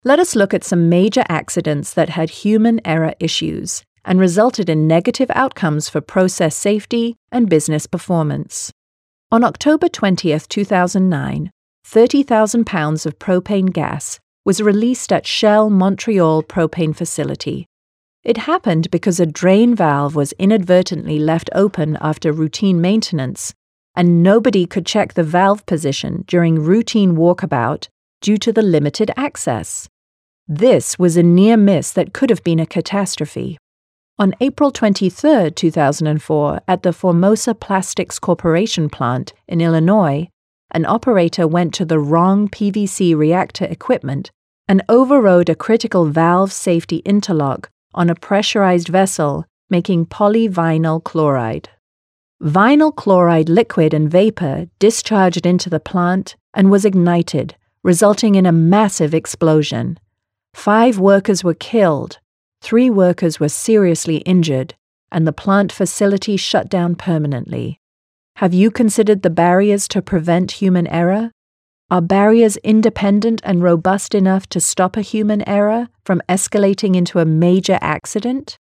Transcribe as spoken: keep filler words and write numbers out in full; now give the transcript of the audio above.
Let us look at some major accidents that had human error issues and resulted in negative outcomes for process safety and business performance. On October twentieth, two thousand nine, thirty thousand pounds of propane gas was released at Shell Montreal propane facility. It happened because a drain valve was inadvertently left open after routine maintenance, and nobody could check the valve position during routine walkabout due to the limited access. This was a near miss that could have been a catastrophe. On April twenty-third, two thousand four, at the Formosa Plastics Corporation plant in Illinois, an operator went to the wrong P V C reactor equipment and overrode a critical valve safety interlock on a pressurized vessel making polyvinyl chloride. Vinyl chloride liquid and vapor discharged into the plant and was ignited, resulting in a massive explosion. Five workers were killed, three workers were seriously injured, and the plant facility shut down permanently. Have you considered the barriers to prevent human error? Are barriers independent and robust enough to stop a human error from escalating into a major accident?